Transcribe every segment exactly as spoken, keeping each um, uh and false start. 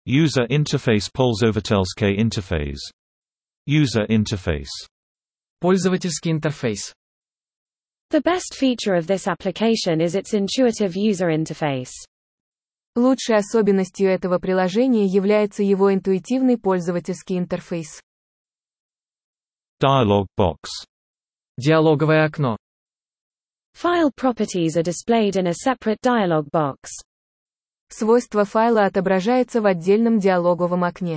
User interface Пользовательский интерфейс. User interface. Пользовательский интерфейс. The best feature of this application is its intuitive user interface. Лучшей особенностью этого приложения является его интуитивный пользовательский интерфейс. Dialog box. Диалоговое окно. File properties are displayed in a separate dialog box. Свойство файла отображается в отдельном диалоговом окне.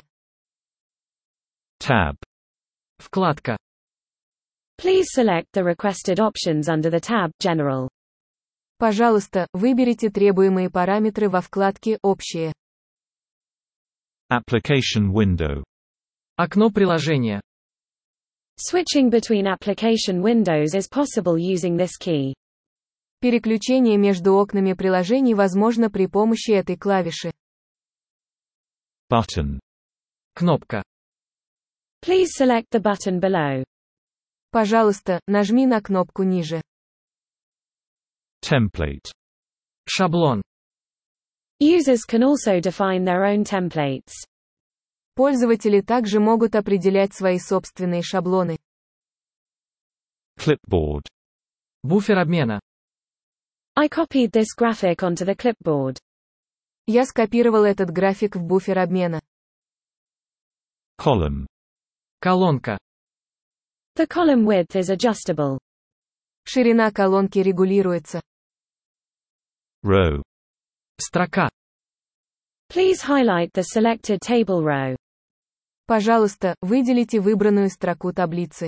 Tab. Вкладка. Please select the requested options under the tab General. Пожалуйста, выберите требуемые параметры во вкладке «Общие». Application window. Окно приложения. Switching between application windows is possible using this key. Переключение между окнами приложений возможно при помощи этой клавиши. Button. Кнопка. Please select the button below. Пожалуйста, нажми на кнопку ниже. Template. Шаблон. Users can also define their own templates. Пользователи также могут определять свои собственные шаблоны. Clipboard. Буфер обмена. I copied this graphic onto the clipboard. Я скопировал этот график в буфер обмена. Column. Колонка. The column width is adjustable. Ширина колонки регулируется. Row. Строка. Please highlight the selected table row. Пожалуйста, выделите выбранную строку таблицы.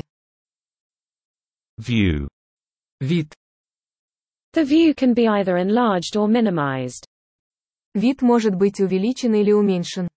View. Вид. The view can be either enlarged or minimized. Вид может быть увеличен или уменьшен.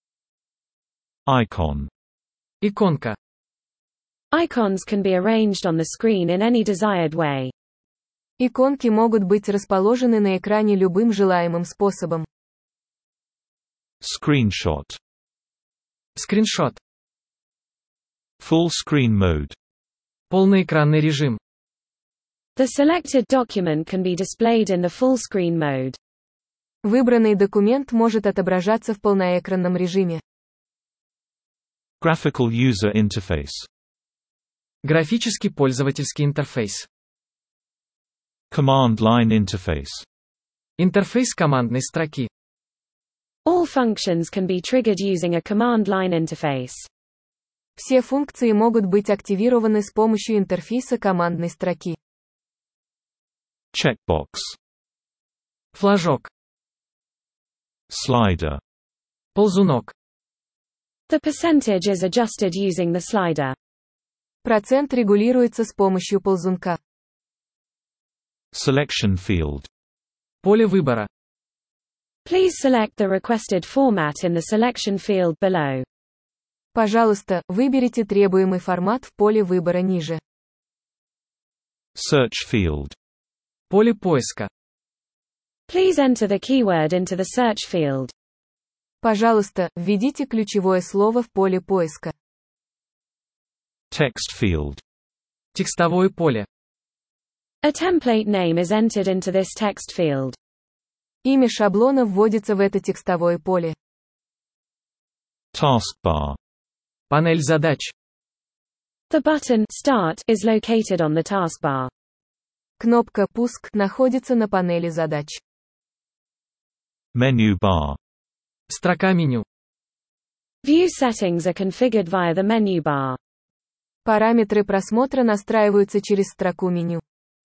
Icon. Иконка. Icons can be arranged on the screen in any desired way. Иконки могут быть расположены на экране любым желаемым способом. Screenshot. Скриншот. Full screen mode. Полноэкранный режим. The selected document can be displayed in the full screen mode. Выбранный документ может отображаться в полноэкранном режиме. Graphical user interface. Графический пользовательский интерфейс. Command line interface. Интерфейс командной строки. All functions can be triggered using a command line interface. Все функции могут быть активированы с помощью интерфейса командной строки. Checkbox. Флажок. Slider. Ползунок. The percentage is adjusted using the slider. Процент регулируется с помощью ползунка. Selection field. Поле выбора. Please select the requested format in the selection field below. Пожалуйста, выберите требуемый формат в поле выбора ниже. Search field. Поле поиска. Please enter the keyword into the search field. Пожалуйста, введите ключевое слово в поле поиска. Text field. Текстовое поле. A template name is entered into this text field. Имя шаблона вводится в это текстовое поле. Taskbar. Панель задач. The button Start is located on the taskbar. Кнопка «Пуск» находится на панели задач. Menu bar. Строка меню. View settings are configured via the menu bar. Параметры просмотра настраиваются через строку меню.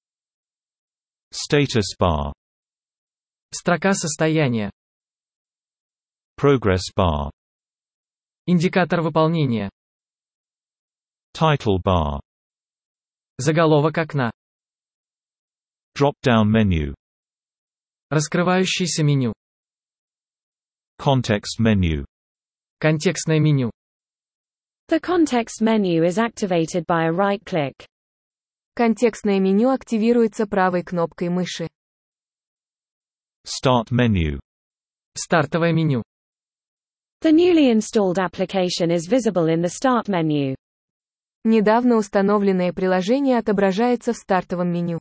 Status bar. Строка состояния. Progress bar. Индикатор выполнения. Title bar. Заголовок окна. Drop-down menu. Раскрывающееся меню. Context menu. Контекстное меню. The context menu is activated by a right click. Контекстное меню активируется правой кнопкой мыши. Start menu. Стартовое меню. The newly installed application is visible in the Start menu. Недавно установленное приложение отображается в стартовом меню.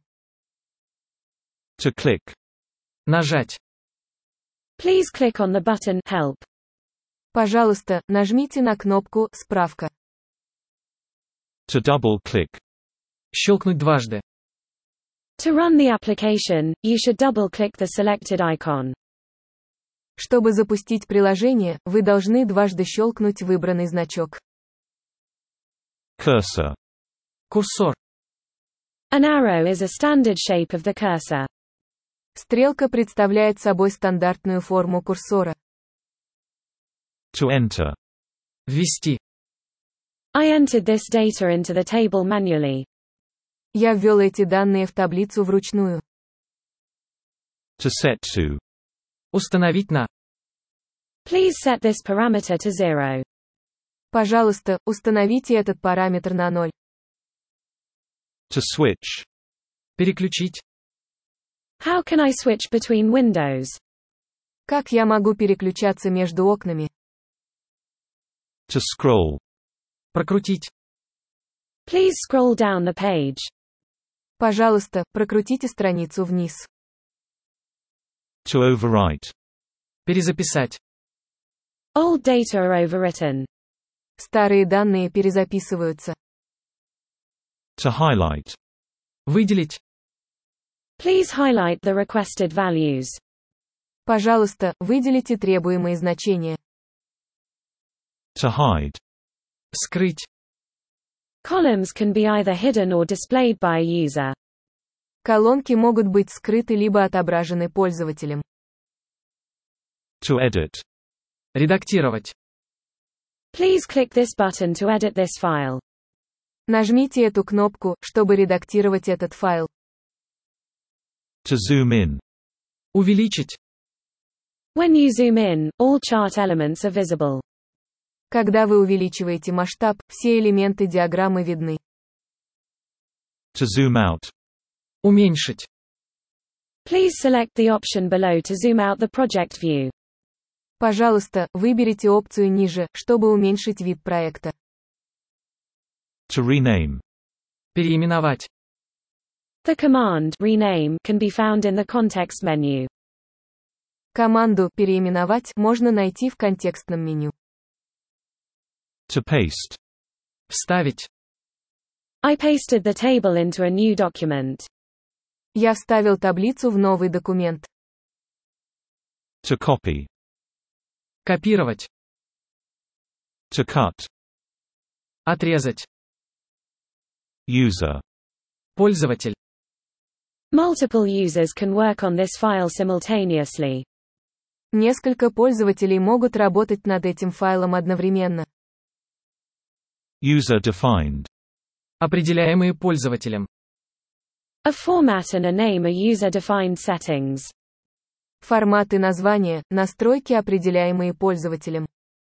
To click. Нажать. Please click on the button Help. Пожалуйста, нажмите на кнопку «Справка». To double-click. Щелкнуть дважды. To run the application, you should double-click the selected icon. Чтобы запустить приложение, вы должны дважды щелкнуть выбранный значок. Cursor. Курсор. An arrow is a standard shape of the cursor. Стрелка представляет собой стандартную форму курсора. To enter. Ввести. I entered this data into the table manually. Я ввел эти данные в таблицу вручную. To set to. Установить на. Please set this parameter to zero. Пожалуйста, установите этот параметр на ноль. To switch. Переключить. How can I switch between windows? Как я могу переключаться между окнами? To scroll. Прокрутить. Please scroll down the page. Пожалуйста, прокрутите страницу вниз. To overwrite. Перезаписать. Old data are overwritten. Старые данные перезаписываются. To highlight. Выделить. Please highlight the requested values. Пожалуйста, выделите требуемые значения. To hide. Скрыть. Columns can be either hidden or displayed by a user. Колонки могут быть скрыты либо отображены пользователем. To edit. Редактировать. Please click this button to edit this file. Нажмите эту кнопку, чтобы редактировать этот файл. To zoom in. Увеличить. When you zoom in, all chart elements are visible. Когда вы увеличиваете масштаб, все элементы диаграммы видны. To zoom out. Уменьшить. Please select the option below to zoom out the project view. Пожалуйста, выберите опцию ниже, чтобы уменьшить вид проекта. To rename. Переименовать. The command rename can be found in the context menu. Команду «Переименовать» можно найти в контекстном меню. To paste. Вставить. I pasted the table into a new document. Я вставил таблицу в новый документ. To copy. Копировать. To cut. Отрезать. User. Пользователь. Multiple users can work on this file simultaneously. Несколько пользователей могут работать над этим файлом одновременно. User-defined. Определяемые пользователем. A format and a name are user-defined settings. Формат и название – настройки, определяемые пользователем.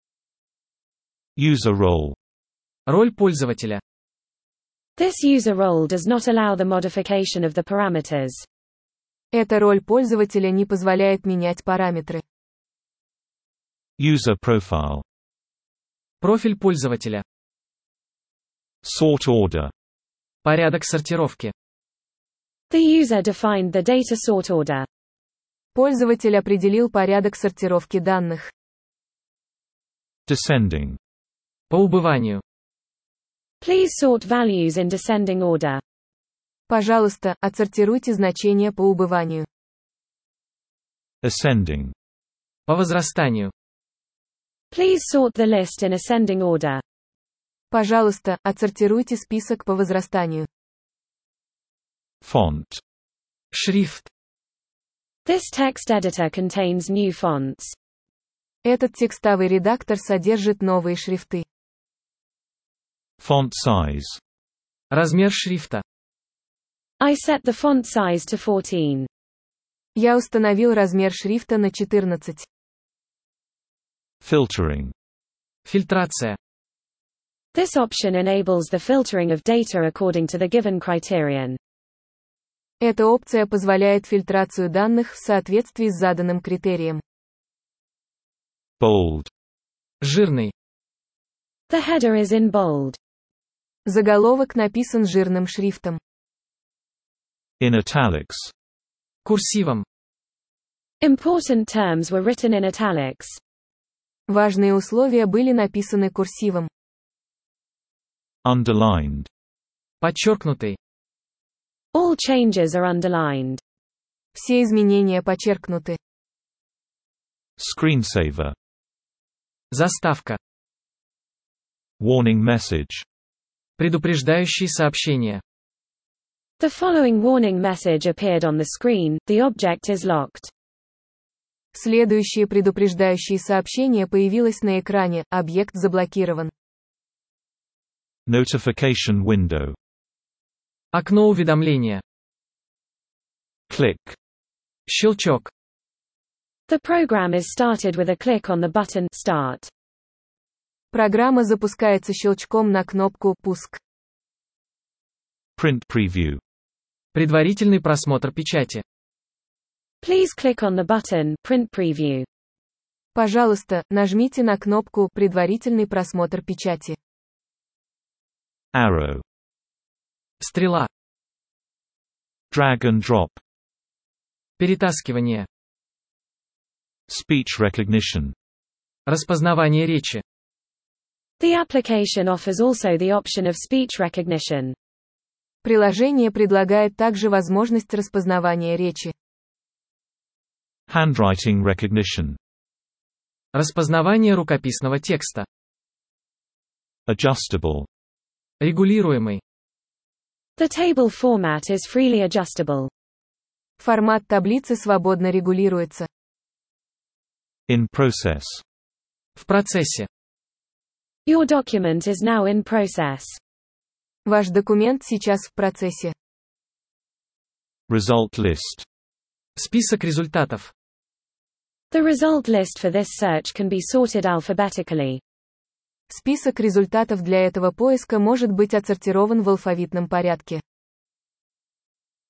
User role. Роль пользователя. This user role does not allow the modification of the parameters. Эта роль пользователя не позволяет менять параметры. User profile. Профиль пользователя. Sort order. Порядок сортировки. The user defined the data sort order. Пользователь определил порядок сортировки данных. Descending. По убыванию. Please sort values in descending order. Пожалуйста, отсортируйте значения по убыванию. Ascending. По возрастанию. Please sort the list in ascending order. Пожалуйста, отсортируйте список по возрастанию. Font. Шрифт. This text editor contains new fonts. Этот текстовый редактор содержит новые шрифты. Font size. Размер шрифта. I set the font size to fourteen. Я установил размер шрифта на четырнадцать. Filtering. Фильтрация. This option enables the filtering of data according to the given criterion. Эта опция позволяет фильтрацию данных в соответствии с заданным критерием. Bold. Жирный. The header is in bold. Заголовок написан жирным шрифтом. In italics. Курсивом. Important terms were written in italics. Важные условия были написаны курсивом. Underlined. Подчеркнутый. All changes are underlined. Все изменения подчеркнуты. Screensaver. Заставка. Warning message. Предупреждающие сообщения. The following warning message appeared on the screen. The object is locked. Следующее предупреждающее сообщение появилось на экране. Объект заблокирован. Notification window. Окно уведомления. Click. Щелчок. The program is started with a click on the button Start. Программа запускается щелчком на кнопку «Пуск». Print preview. Предварительный просмотр печати. Please click on the button Print Preview. Пожалуйста, нажмите на кнопку «Предварительный просмотр печати». Arrow. Стрела. Drag and drop. Перетаскивание. Speech recognition. Распознавание речи. The application offers also the option of speech recognition. Приложение предлагает также возможность распознавания речи. Handwriting recognition. Распознавание рукописного текста. Adjustable. Регулируемый. The table format is freely adjustable. Формат таблицы свободно регулируется. In process. В процессе. Your document is now in process. Ваш документ сейчас в процессе. Result list. Список результатов. The result list for this search can be sorted alphabetically. Список результатов для этого поиска может быть отсортирован в алфавитном порядке.